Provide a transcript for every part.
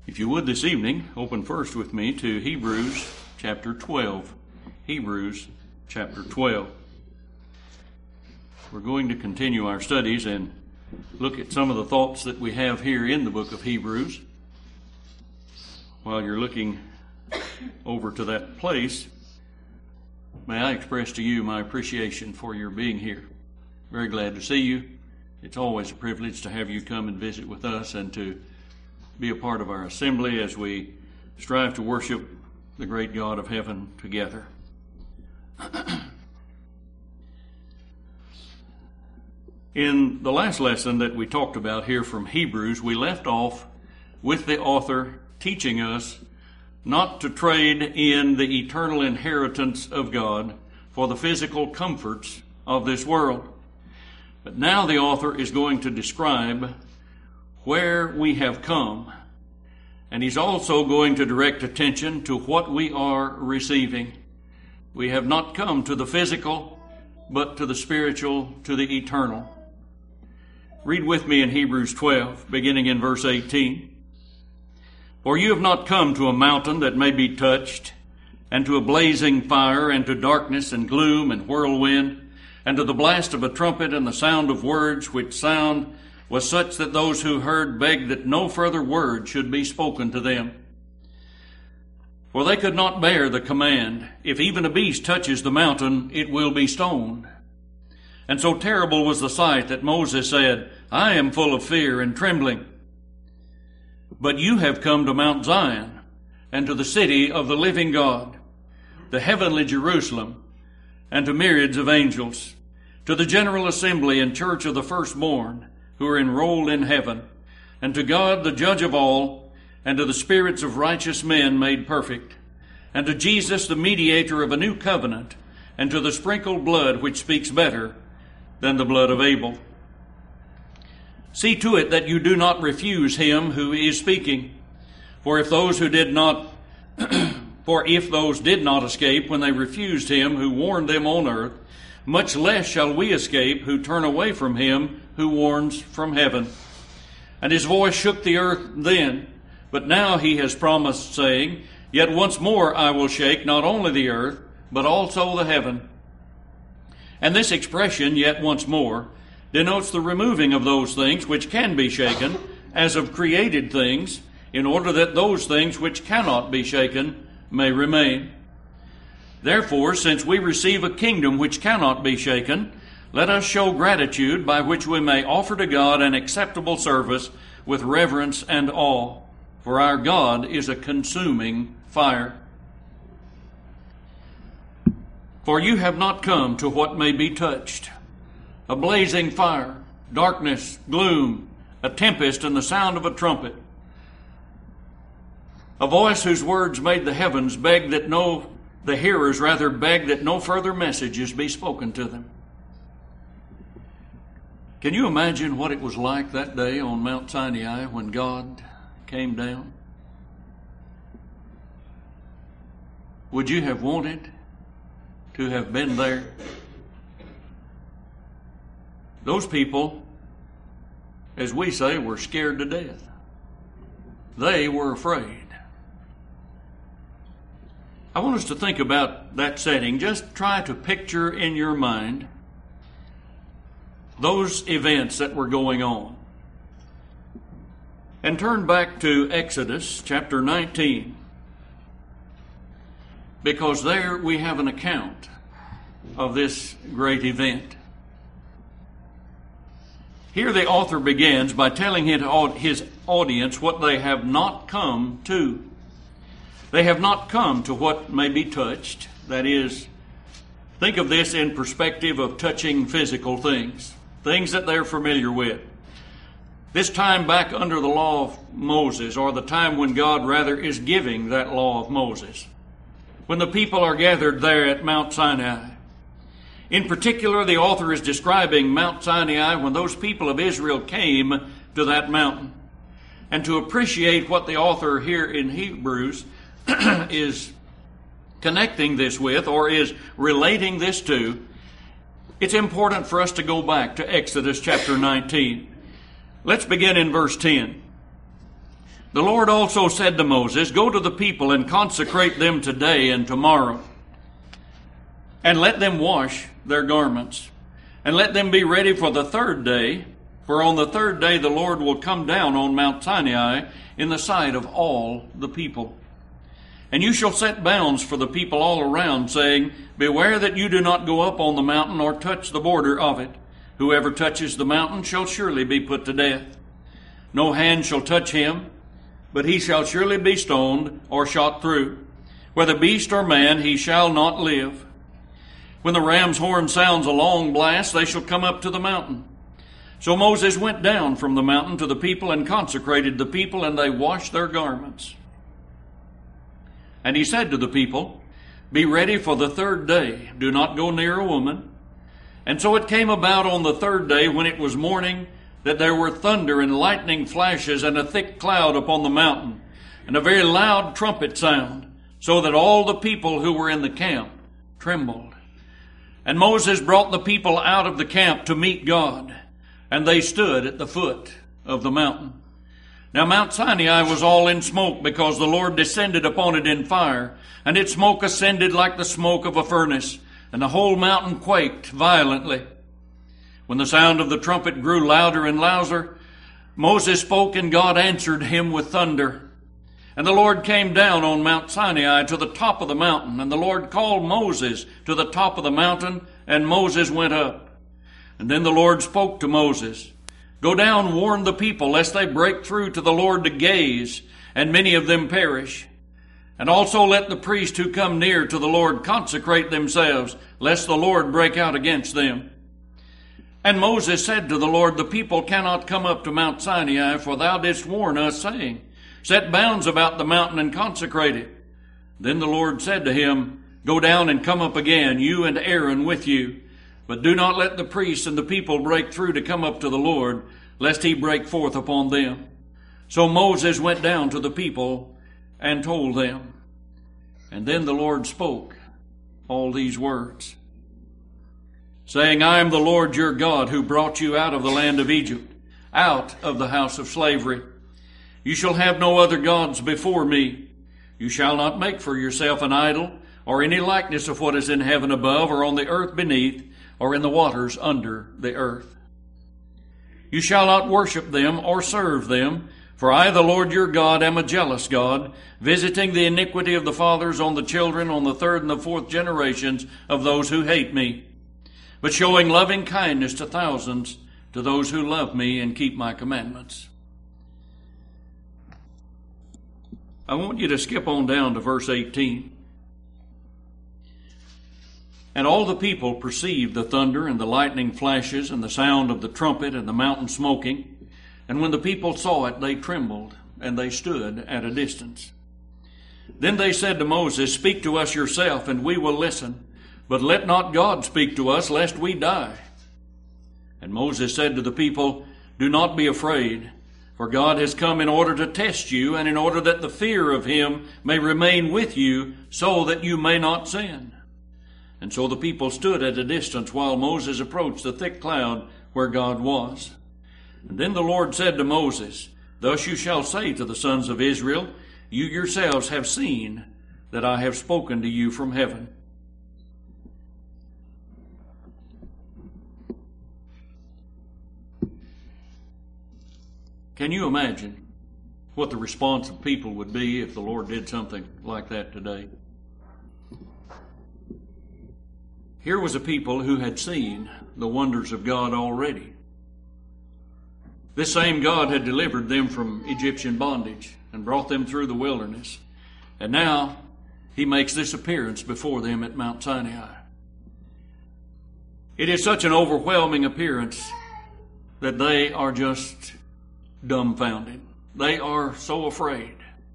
If you would this evening, open first with me to Hebrews chapter 12. Hebrews chapter 12. We're going to continue our studies and look at some of the thoughts that we have here in the book of Hebrews. While you're looking over to that place, may I express to you my appreciation for your being here. Very glad to see you. It's always a privilege to have you come and visit with us and to be a part of our assembly as we strive to worship the great God of heaven together. In the last lesson that we talked about here from Hebrews, we left off with the author teaching us not to trade in the eternal inheritance of God for the physical comforts of this world. But now the author is going to describe where we have come, and he's also going to direct attention to what we are receiving. We have not come to the physical, but to the spiritual, to the eternal. Read with me in Hebrews 12, beginning in verse 18. For you have not come to a mountain that may be touched, and to a blazing fire, and to darkness and gloom and whirlwind, and to the blast of a trumpet and the sound of words, which sound was such that those who heard begged that no further word should be spoken to them. For they could not bear the command, if even a beast touches the mountain, it will be stoned. And so terrible was the sight that Moses said, I am full of fear and trembling. But you have come to Mount Zion, and to the city of the living God, the heavenly Jerusalem, and to myriads of angels, to the general assembly and church of the firstborn, who are enrolled in heaven, and to God the judge of all, and to the spirits of righteous men made perfect, and to Jesus the mediator of a new covenant, and to the sprinkled blood which speaks better than the blood of Abel. See to it that you do not refuse him who is speaking. For if those did not escape when they refused him who warned them on earth, much less shall we escape who turn away from him who warns from heaven. And his voice shook the earth then, but now he has promised, saying, Yet once more I will shake not only the earth, but also the heaven. And this expression, yet once more, denotes the removing of those things which can be shaken, as of created things, in order that those things which cannot be shaken may remain. Therefore, since we receive a kingdom which cannot be shaken, let us show gratitude by which we may offer to God an acceptable service with reverence and awe. For our God is a consuming fire. For you have not come to what may be touched, a blazing fire, darkness, gloom, a tempest, and the sound of a trumpet. A voice whose words made the heavens beg that the hearers rather beg that no further messages be spoken to them. Can you imagine what it was like that day on Mount Sinai when God came down? Would you have wanted to have been there? Those people, as we say, were scared to death. They were afraid. I want us to think about that setting. Just try to picture in your mind those events that were going on. And turn back to Exodus chapter 19, because there we have an account of this great event. Here the author begins by telling his audience what they have not come to. They have not come to what may be touched. That is, think of this in perspective of touching physical things that they're familiar with. This time back under the law of Moses, or the time when God rather is giving that law of Moses, when the people are gathered there at Mount Sinai. In particular, the author is describing Mount Sinai when those people of Israel came to that mountain. And to appreciate what the author here in Hebrews is connecting this with, or is relating this to, it's important for us to go back to Exodus chapter 19. Let's begin in verse 10. The Lord also said to Moses, Go to the people and consecrate them today and tomorrow, and let them wash their garments, and let them be ready for the third day, for on the third day the Lord will come down on Mount Sinai in the sight of all the people. And you shall set bounds for the people all around, saying, Beware that you do not go up on the mountain or touch the border of it. Whoever touches the mountain shall surely be put to death. No hand shall touch him, but he shall surely be stoned or shot through. Whether beast or man, he shall not live. When the ram's horn sounds a long blast, they shall come up to the mountain. So Moses went down from the mountain to the people and consecrated the people, and they washed their garments. And he said to the people, Be ready for the third day. Do not go near a woman. And so it came about on the third day, when it was morning, that there were thunder and lightning flashes and a thick cloud upon the mountain, and a very loud trumpet sound, so that all the people who were in the camp trembled. And Moses brought the people out of the camp to meet God, and they stood at the foot of the mountain. Now Mount Sinai was all in smoke, because the Lord descended upon it in fire, and its smoke ascended like the smoke of a furnace, and the whole mountain quaked violently. When the sound of the trumpet grew louder and louder, Moses spoke, and God answered him with thunder. And the Lord came down on Mount Sinai to the top of the mountain, and the Lord called Moses to the top of the mountain, and Moses went up. And then the Lord spoke to Moses, Go down, warn the people, lest they break through to the Lord to gaze, and many of them perish. And also let the priests who come near to the Lord consecrate themselves, lest the Lord break out against them. And Moses said to the Lord, The people cannot come up to Mount Sinai, for thou didst warn us, saying, Set bounds about the mountain and consecrate it. Then the Lord said to him, Go down and come up again, you and Aaron with you. But do not let the priests and the people break through to come up to the Lord, lest he break forth upon them. So Moses went down to the people and told them. And then the Lord spoke all these words, saying, I am the Lord your God, who brought you out of the land of Egypt, out of the house of slavery. You shall have no other gods before me. You shall not make for yourself an idol, or any likeness of what is in heaven above, or on the earth beneath, or in the waters under the earth. You shall not worship them or serve them, for I, the Lord your God, am a jealous God, visiting the iniquity of the fathers on the children, on the third and the fourth generations of those who hate me, but showing loving kindness to thousands, to those who love me and keep my commandments. I want you to skip on down to verse 18. And all the people perceived the thunder and the lightning flashes and the sound of the trumpet and the mountain smoking. And when the people saw it, they trembled, and they stood at a distance. Then they said to Moses, Speak to us yourself, and we will listen. But let not God speak to us, lest we die. And Moses said to the people, Do not be afraid, for God has come in order to test you, and in order that the fear of him may remain with you, so that you may not sin. And so the people stood at a distance while Moses approached the thick cloud where God was. And then the Lord said to Moses, Thus you shall say to the sons of Israel, You yourselves have seen that I have spoken to you from heaven. Can you imagine what the response of people would be if the Lord did something like that today? Here was a people who had seen the wonders of God already. This same God had delivered them from Egyptian bondage and brought them through the wilderness. And now he makes this appearance before them at Mount Sinai. It is such an overwhelming appearance that they are just dumbfounded. They are so afraid.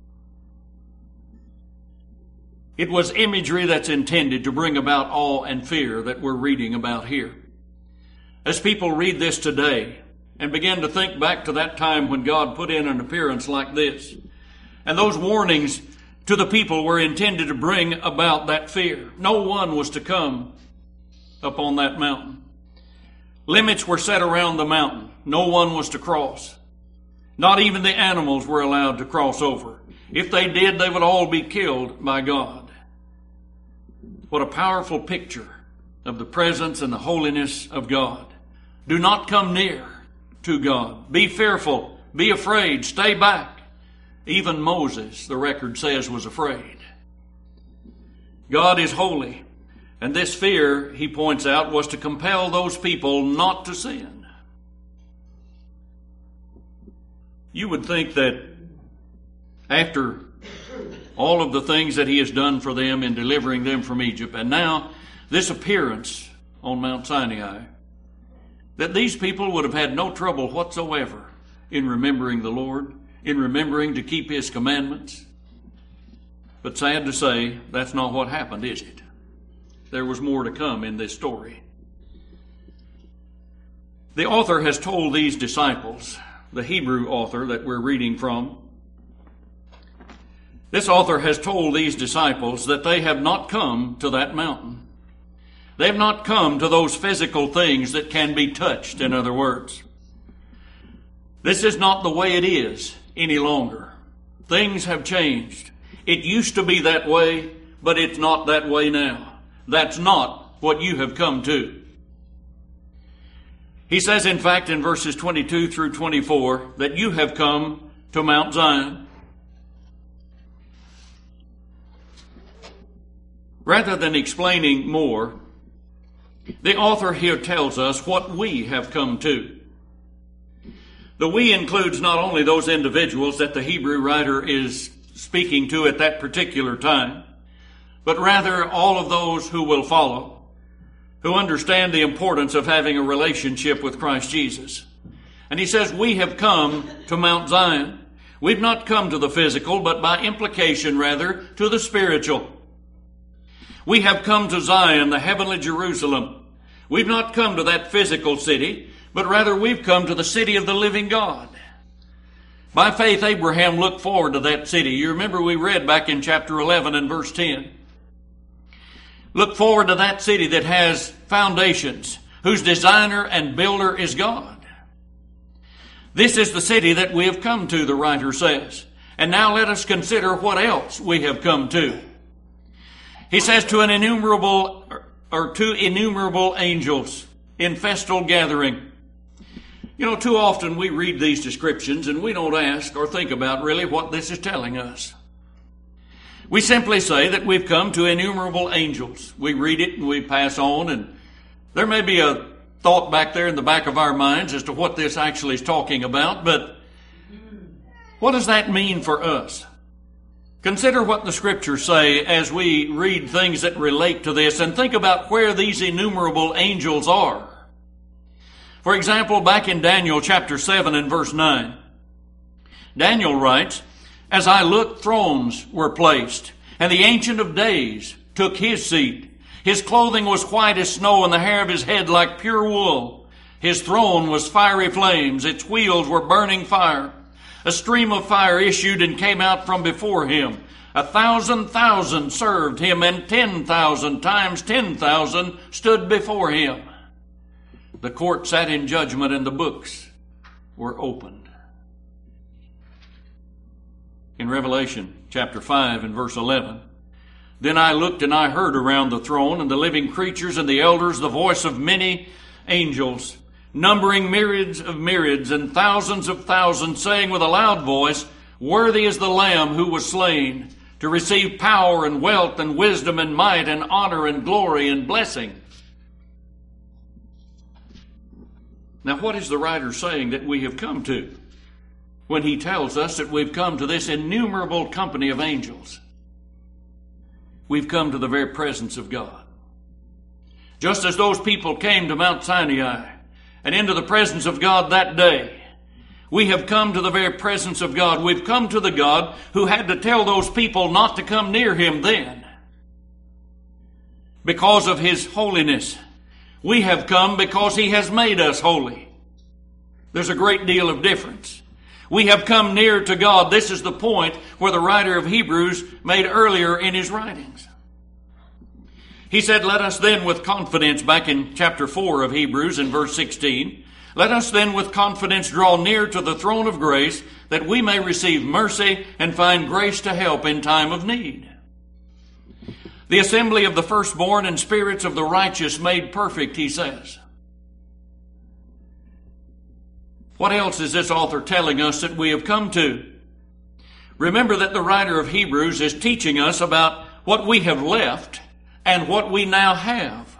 It was imagery that's intended to bring about awe and fear that we're reading about here. As people read this today and begin to think back to that time when God put in an appearance like this, and those warnings to the people were intended to bring about that fear. No one was to come upon that mountain. Limits were set around the mountain. No one was to cross. Not even the animals were allowed to cross over. If they did, they would all be killed by God. What a powerful picture of the presence and the holiness of God. Do not come near to God. Be fearful. Be afraid. Stay back. Even Moses, the record says, was afraid. God is holy. And this fear, he points out, was to compel those people not to sin. You would think that after all of the things that he has done for them in delivering them from Egypt, and now this appearance on Mount Sinai, that these people would have had no trouble whatsoever in remembering the Lord, in remembering to keep his commandments. But sad to say, that's not what happened, is it? There was more to come in this story. The author has told these disciples, the Hebrew author that we're reading from, this author has told these disciples that they have not come to that mountain. They have not come to those physical things that can be touched, in other words. This is not the way it is any longer. Things have changed. It used to be that way, but it's not that way now. That's not what you have come to. He says, in fact, in verses 22 through 24, that you have come to Mount Zion. Rather than explaining more, the author here tells us what we have come to. The we includes not only those individuals that the Hebrew writer is speaking to at that particular time, but rather all of those who will follow, who understand the importance of having a relationship with Christ Jesus. And he says, we have come to Mount Zion. We've not come to the physical, but by implication, rather, to the spiritual. We have come to Zion, the heavenly Jerusalem. We've not come to that physical city, but rather we've come to the city of the living God. By faith, Abraham looked forward to that city. You remember we read back in chapter 11 and verse 10. Look forward to that city that has foundations, whose designer and builder is God. This is the city that we have come to, the writer says. And now let us consider what else we have come to. He says to innumerable angels in festal gathering. You know, too often we read these descriptions and we don't ask or think about really what this is telling us. We simply say that we've come to innumerable angels. We read it and we pass on, and there may be a thought back there in the back of our minds as to what this actually is talking about, but what does that mean for us? Consider what the scriptures say as we read things that relate to this, and think about where these innumerable angels are. For example, back in Daniel chapter 7 and verse 9, Daniel writes, as I looked, thrones were placed, and the Ancient of Days took his seat. His clothing was white as snow, and the hair of his head like pure wool. His throne was fiery flames. Its wheels were burning fire. A stream of fire issued and came out from before him. 1,000,000 served him, and 10,000 times 10,000 stood before him. The court sat in judgment, and the books were opened. In Revelation chapter 5 and verse 11, then I looked and I heard around the throne and the living creatures and the elders the voice of many angels, numbering myriads of myriads and thousands of thousands, saying with a loud voice, worthy is the Lamb who was slain to receive power and wealth and wisdom and might and honor and glory and blessing. Now, what is the writer saying that we have come to when he tells us that we've come to this innumerable company of angels? We've come to the very presence of God. Just as those people came to Mount Sinai and into the presence of God that day, we have come to the very presence of God. We've come to the God who had to tell those people not to come near him then because of his holiness. We have come because he has made us holy. There's a great deal of difference. We have come near to God. This is the point where the writer of Hebrews made earlier in his writings. He said, let us then with confidence, back in chapter 4 of Hebrews in verse 16, Let us then with confidence draw near to the throne of grace, that we may receive mercy and find grace to help in time of need. The assembly of the firstborn and spirits of the righteous made perfect, he says. What else is this author telling us that we have come to? Remember that the writer of Hebrews is teaching us about what we have left and what we now have.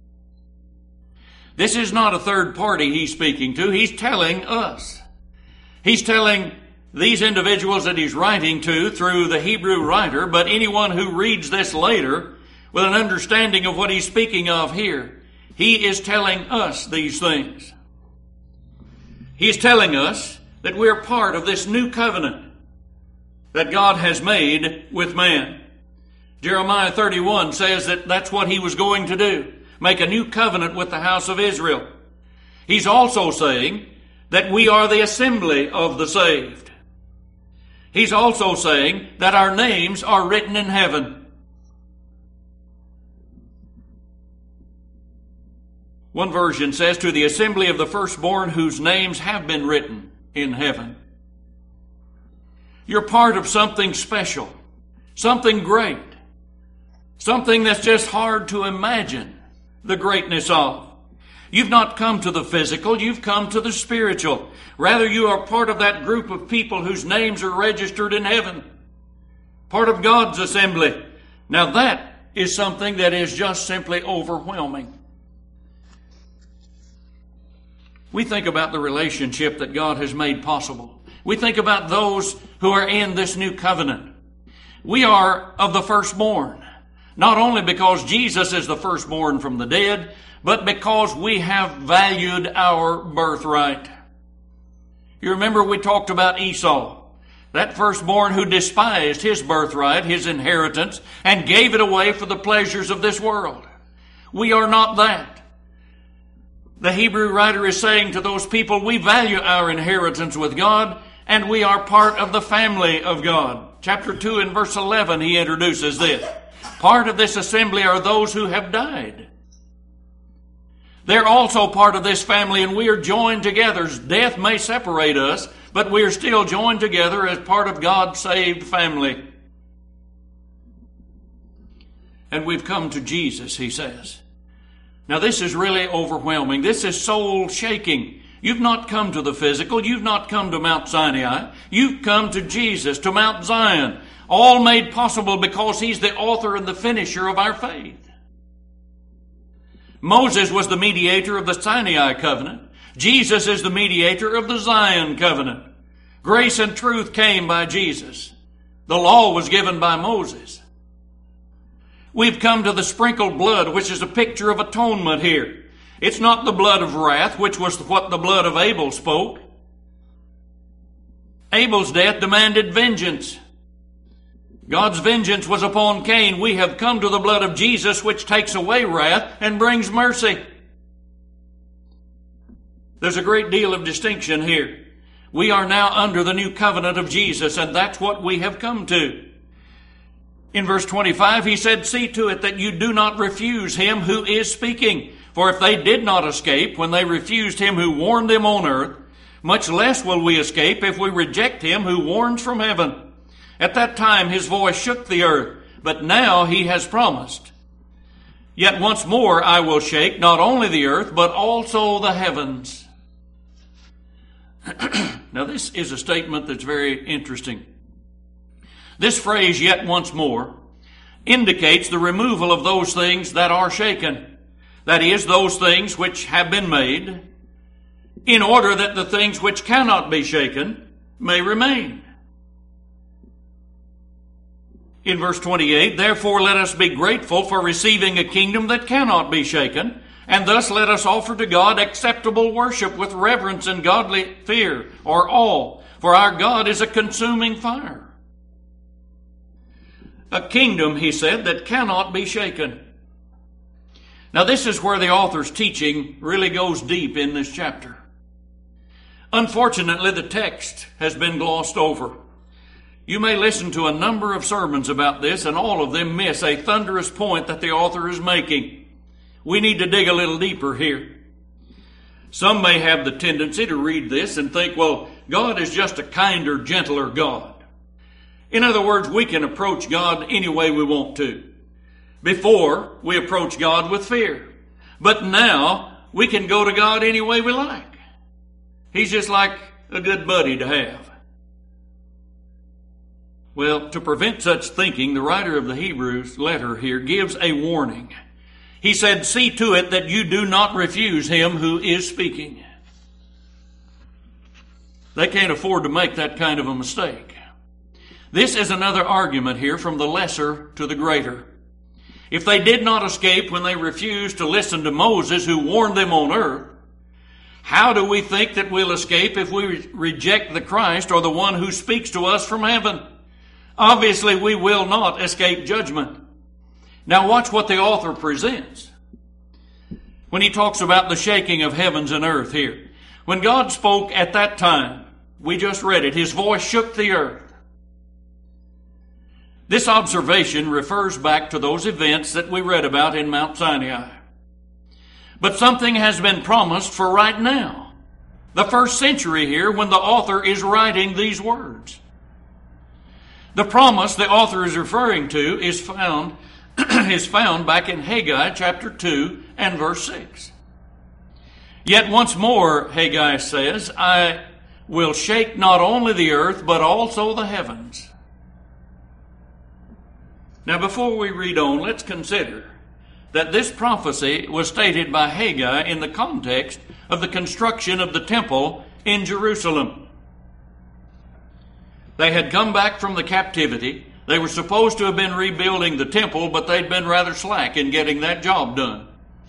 This is not a third party he's speaking to. He's telling us. He's telling these individuals that he's writing to through the Hebrew writer, but anyone who reads this later with an understanding of what he's speaking of here, he is telling us these things. He's telling us that we're part of this new covenant that God has made with man. Jeremiah 31 says that that's what he was going to do, make a new covenant with the house of Israel. He's also saying that we are the assembly of the saved. He's also saying that our names are written in heaven. One version says, to the assembly of the firstborn whose names have been written in heaven. You're part of something special, something great, something that's just hard to imagine the greatness of. You've not come to the physical, you've come to the spiritual. Rather, you are part of that group of people whose names are registered in heaven. Part of God's assembly. Now that is something that is just simply overwhelming. We think about the relationship that God has made possible. We think about those who are in this new covenant. We are of the firstborn, not only because Jesus is the firstborn from the dead, but because we have valued our birthright. You remember we talked about Esau, that firstborn who despised his birthright, his inheritance, and gave it away for the pleasures of this world. We are not that. The Hebrew writer is saying to those people, we value our inheritance with God, and we are part of the family of God. Chapter 2 and verse 11, he introduces this. Part of this assembly are those who have died. They're also part of this family, and we are joined together. Death may separate us, but we are still joined together as part of God's saved family. And we've come to Jesus, he says. Now this is really overwhelming. This is soul shaking. You've not come to the physical. You've not come to Mount Sinai. You've come to Jesus, to Mount Zion. All made possible because he's the author and the finisher of our faith. Moses was the mediator of the Sinai covenant. Jesus is the mediator of the Zion covenant. Grace and truth came by Jesus. The law was given by Moses. We've come to the sprinkled blood, which is a picture of atonement here. It's not the blood of wrath, which was what the blood of Abel spoke. Abel's death demanded vengeance. God's vengeance was upon Cain. We have come to the blood of Jesus, which takes away wrath and brings mercy. There's a great deal of distinction here. We are now under the new covenant of Jesus, and that's what we have come to. In verse 25, he said, see to it that you do not refuse him who is speaking. For if they did not escape when they refused him who warned them on earth, much less will we escape if we reject him who warns from heaven. At that time his voice shook the earth, but now he has promised. Yet once more I will shake not only the earth, but also the heavens. Now this is a statement that's very interesting. This phrase, yet once more, indicates the removal of those things that are shaken. That is, those things which have been made, in order that the things which cannot be shaken may remain. In verse 28, therefore let us be grateful for receiving a kingdom that cannot be shaken, and thus let us offer to God acceptable worship with reverence and godly fear, or awe, for our God is a consuming fire. A kingdom, he said, that cannot be shaken. Now this is where the author's teaching really goes deep in this chapter. Unfortunately, the text has been glossed over. You may listen to a number of sermons about this, and all of them miss a thunderous point that the author is making. We need to dig a little deeper here. Some may have the tendency to read this and think, well, God is just a kinder, gentler God. In other words, we can approach God any way we want to. Before, we approach God with fear. But now, we can go to God any way we like. He's just like a good buddy to have. Well, to prevent such thinking, the writer of the Hebrews letter here gives a warning. He said, see to it that you do not refuse him who is speaking. They can't afford to make that kind of a mistake. This is another argument here from the lesser to the greater. If they did not escape when they refused to listen to Moses who warned them on earth, how do we think that we'll escape if we reject the Christ or the one who speaks to us from heaven? Obviously, we will not escape judgment. Now watch what the author presents when he talks about the shaking of heavens and earth here. When God spoke at that time, we just read it, his voice shook the earth. This observation refers back to those events that we read about in Mount Sinai. But something has been promised for right now, the first century here, when the author is writing these words. The promise the author is referring to is found back in Haggai chapter 2 and verse 6. Yet once more, Haggai says, I will shake not only the earth, but also the heavens. Now before we read on, let's consider that this prophecy was stated by Haggai in the context of the construction of the temple in Jerusalem. They had come back from the captivity. They were supposed to have been rebuilding the temple, but they'd been rather slack in getting that job done.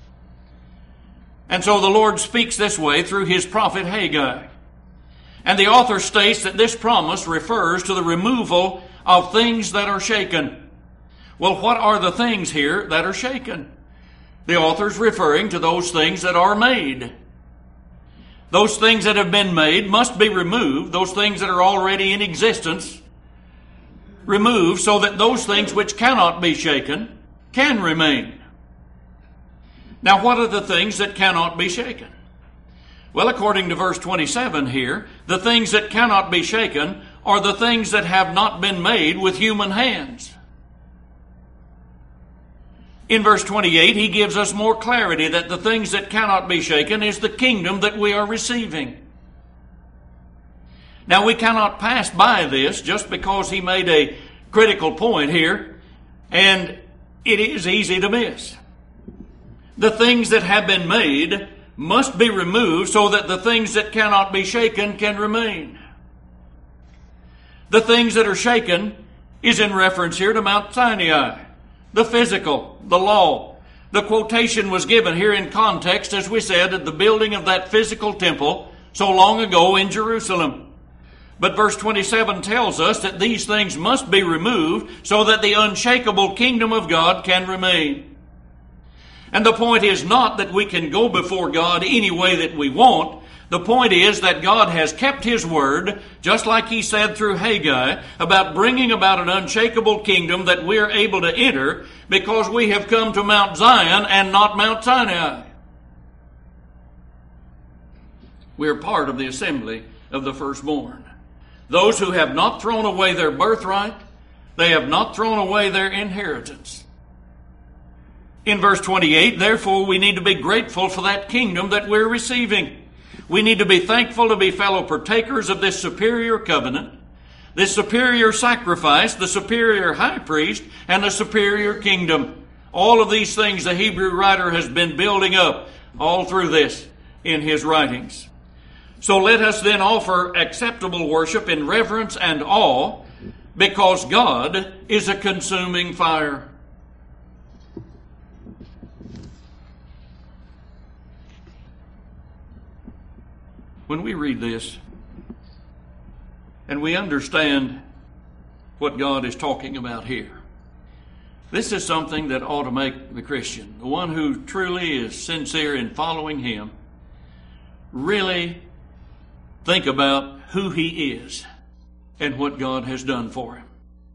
And so the Lord speaks this way through his prophet Haggai. And the author states that this promise refers to the removal of things that are shaken. Well, what are the things here that are shaken? The author's referring to those things that are made. Those things that have been made must be removed. Those things that are already in existence, removed so that those things which cannot be shaken can remain. Now, what are the things that cannot be shaken? Well, according to verse 27 here, the things that cannot be shaken are the things that have not been made with human hands. In verse 28, he gives us more clarity that the things that cannot be shaken is the kingdom that we are receiving. Now, we cannot pass by this just because he made a critical point here, and it is easy to miss. The things that have been made must be removed so that the things that cannot be shaken can remain. The things that are shaken is in reference here to Mount Sinai. The physical, the law. The quotation was given here in context, as we said, at the building of that physical temple so long ago in Jerusalem. But verse 27 tells us that these things must be removed so that the unshakable kingdom of God can remain. And the point is not that we can go before God any way that we want. The point is that God has kept his word, just like he said through Haggai, about bringing about an unshakable kingdom that we are able to enter because we have come to Mount Zion and not Mount Sinai. We are part of the assembly of the firstborn. Those who have not thrown away their birthright, they have not thrown away their inheritance. In verse 28, therefore, we need to be grateful for that kingdom that we're receiving. We need to be thankful to be fellow partakers of this superior covenant, this superior sacrifice, the superior high priest, and the superior kingdom. All of these things the Hebrew writer has been building up all through this in his writings. So let us then offer acceptable worship in reverence and awe, because God is a consuming fire. When we read this and we understand what God is talking about here, this is something that ought to make the Christian, the one who truly is sincere in following him, really think about who he is and what God has done for him.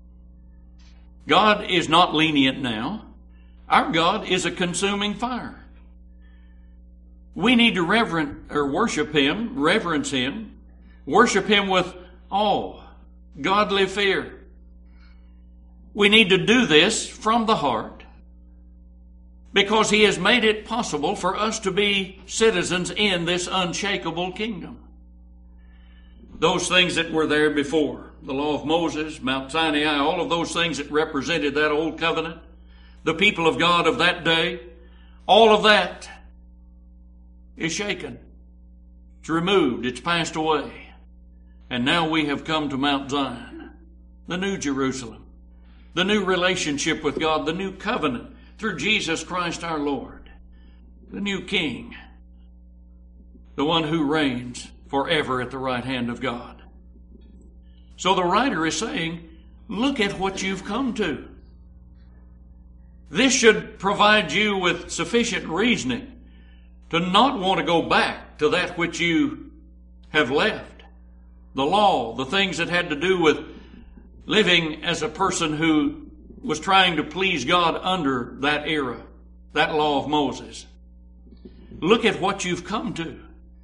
God is not lenient now. Our God is a consuming fire. We need to worship Him, reverence Him, worship Him with awe, godly fear. We need to do this from the heart because He has made it possible for us to be citizens in this unshakable kingdom. Those things that were there before, the law of Moses, Mount Sinai, all of those things that represented that old covenant, the people of God of that day, all of that is shaken. It's removed. It's passed away. And now we have come to Mount Zion, the new Jerusalem, the new relationship with God, the new covenant through Jesus Christ our Lord, the new King, the one who reigns forever at the right hand of God. So the writer is saying, look at what you've come to. This should provide you with sufficient reasoning to not want to go back to that which you have left. The law, the things that had to do with living as a person who was trying to please God under that era, that law of Moses. Look at what you've come to.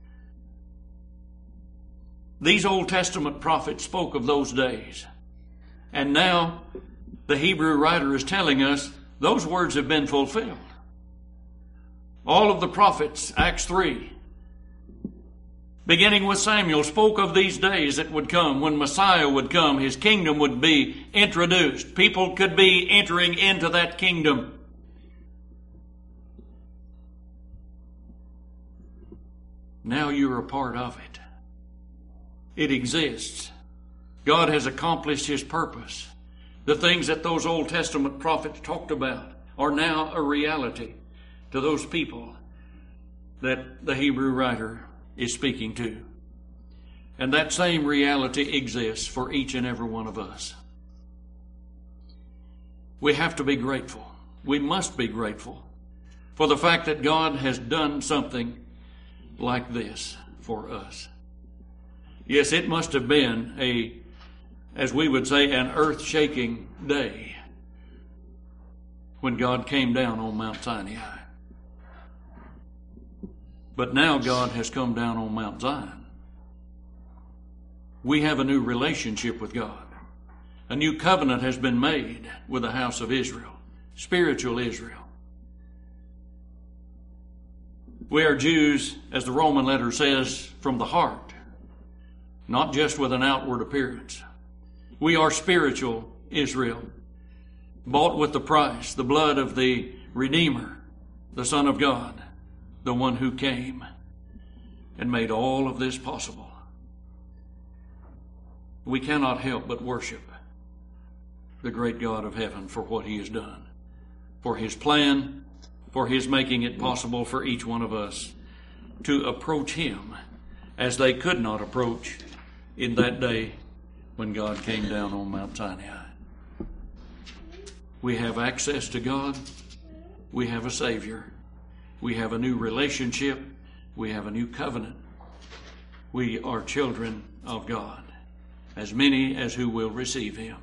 These Old Testament prophets spoke of those days. And now the Hebrew writer is telling us those words have been fulfilled. All of the prophets, Acts 3, beginning with Samuel, spoke of these days that would come when Messiah would come, His kingdom would be introduced. People could be entering into that kingdom. Now you're a part of it. It exists. God has accomplished His purpose. The things that those Old Testament prophets talked about are now a reality to those people that the Hebrew writer is speaking to. And that same reality exists for each and every one of us. We have to be grateful. We must be grateful for the fact that God has done something like this for us. Yes, it must have been as we would say, an earth-shaking day when God came down on Mount Sinai. But now God has come down on Mount Zion. We have a new relationship with God. A new covenant has been made with the house of Israel, spiritual Israel. We are Jews, as the Roman letter says, from the heart, not just with an outward appearance. We are spiritual Israel, bought with the price, the blood of the Redeemer, the Son of God, the one who came and made all of this possible. We cannot help but worship the great God of heaven for what He has done, for His plan, for His making it possible for each one of us to approach Him as they could not approach in that day when God came down on Mount Sinai. We have access to God. We have a Savior. We have a new relationship. We have a new covenant. We are children of God, as many as who will receive Him.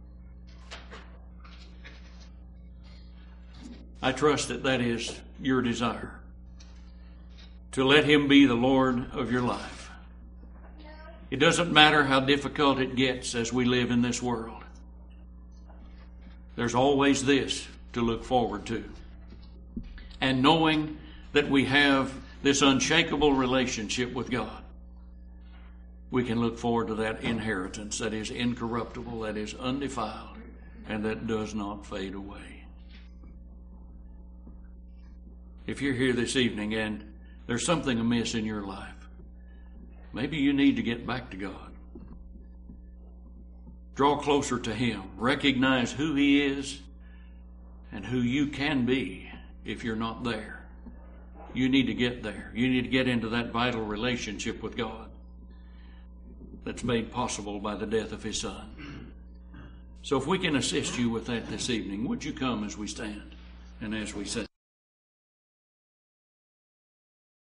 I trust that that is your desire, to let Him be the Lord of your life. It doesn't matter how difficult it gets as we live in this world. There's always this to look forward to. And knowing that we have this unshakable relationship with God, we can look forward to that inheritance that is incorruptible, that is undefiled, and that does not fade away. If you're here this evening and there's something amiss in your life, maybe you need to get back to God. Draw closer to Him. Recognize who He is and who you can be if you're not there. You need to get there. You need to get into that vital relationship with God that's made possible by the death of His Son. So if we can assist you with that this evening, would you come as we stand and as we sing?